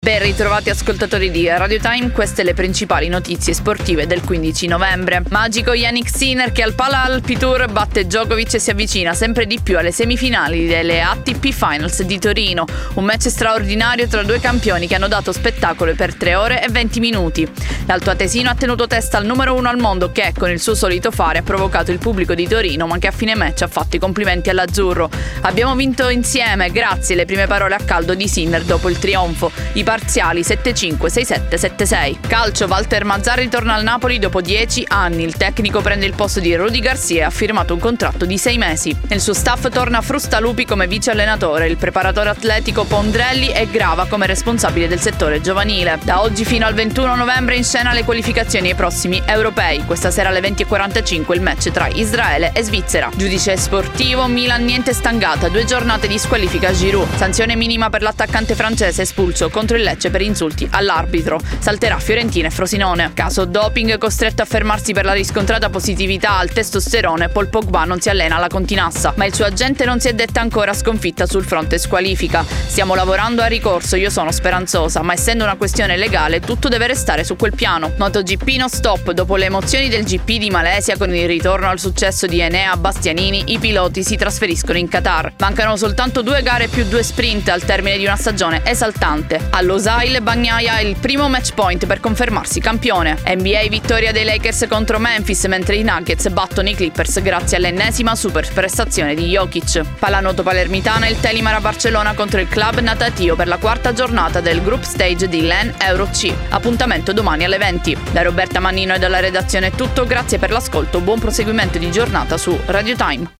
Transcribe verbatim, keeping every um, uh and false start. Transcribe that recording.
Ben ritrovati ascoltatori di Radio Time, queste le principali notizie sportive del quindici novembre. Magico Jannik Sinner che al Pala Alpi Tour batte Djokovic e si avvicina sempre di più alle semifinali delle A T P Finals di Torino. Un match straordinario tra due campioni che hanno dato spettacolo per tre ore e venti minuti. L'altoatesino ha tenuto testa al numero uno al mondo che, con il suo solito fare, ha provocato il pubblico di Torino, ma che a fine match ha fatto i complimenti all'azzurro. Abbiamo vinto insieme, grazie alle prime parole a caldo di Sinner dopo il trionfo. I parziali sette cinque, sei sette, sette sei. Calcio, Walter Mazzarri torna al Napoli dopo dieci anni. Il tecnico prende il posto di Rudy Garcia e ha firmato un contratto di sei mesi. Nel suo staff torna Frustalupi come vice allenatore. Il preparatore atletico Pondrelli è Grava come responsabile del settore giovanile. Da oggi fino al ventuno novembre in scena le qualificazioni ai prossimi europei. Questa sera alle venti e quarantacinque il match tra Israele e Svizzera. Giudice sportivo, Milan niente stangata, due giornate di squalifica a Giroud. Sanzione minima per l'attaccante francese espulso contro il Lecce per insulti all'arbitro. Salterà Fiorentina e Frosinone. Caso doping, costretto a fermarsi per la riscontrata positività al testosterone, Paul Pogba non si allena alla Continassa, ma il suo agente non si è detta ancora sconfitta sul fronte squalifica. Stiamo lavorando a ricorso, io sono speranzosa, ma essendo una questione legale tutto deve restare su quel piano. MotoGP no stop, dopo le emozioni del G P di Malesia con il ritorno al successo di Enea Bastianini, i piloti si trasferiscono in Qatar. Mancano soltanto due gare più due sprint al termine di una stagione esaltante. Allo Losail Bagnaia è il primo match point per confermarsi campione. N B A vittoria dei Lakers contro Memphis mentre i Nuggets battono i Clippers grazie all'ennesima super prestazione di Jokic. Pallanuoto palermitana il Telimar a Barcellona contro il club natatio per la quarta giornata del group stage di LAN Euro C. Appuntamento domani alle venti. Da Roberta Mannino e dalla redazione è tutto, grazie per l'ascolto, buon proseguimento di giornata su Radio Time.